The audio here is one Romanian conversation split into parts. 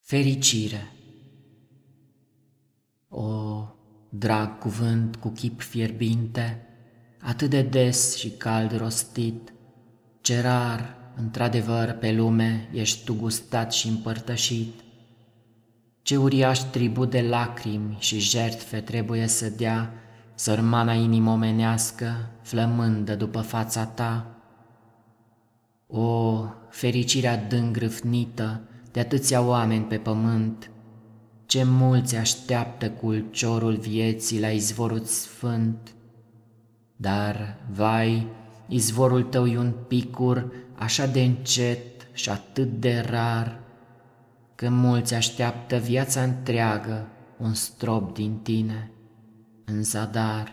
Fericire. O, drag cuvânt cu chip fierbinte, atât de des și cald rostit, ce rar, într-adevăr, pe lume ești tu gustat și împărtășit. Ce uriaș tribut de lacrimi și jertfe trebuie să dea sărmana inimă omenească, flămândă după fața ta. O, fericirea adânc râvnită de atâția oameni pe pământ, ce mulți așteaptă cu ulciorul vieții la izvorul sfânt. Dar, vai, izvorul tău e un picur așa de încet și atât de rar, că mulți așteaptă viața întreagă un strop din tine în zadar.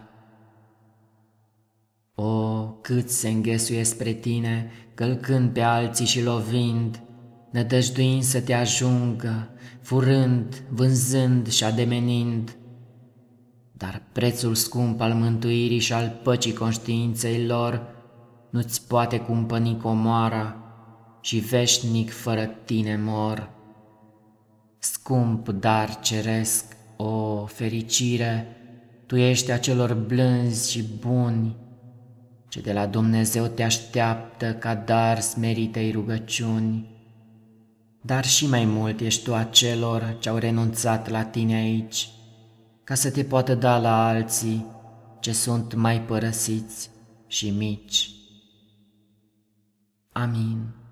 O, cât se înghesuie spre tine, călcând pe alții și lovind, nădăjduind să te ajungă, furând, vânzând și ademenind. Dar prețul scump al mântuirii și al păcii conștiinței lor nu-ți poate cumpăni comoara și veșnic fără tine mor. Scump dar ceresc, o fericire, tu ești a celor blânzi și buni, ce de la Dumnezeu te așteaptă ca dar smeritei rugăciuni. Dar și mai mult ești tu a celor ce-au renunțat la tine aici, ca să te poată da la alții ce sunt mai părăsiți și mici. Amin.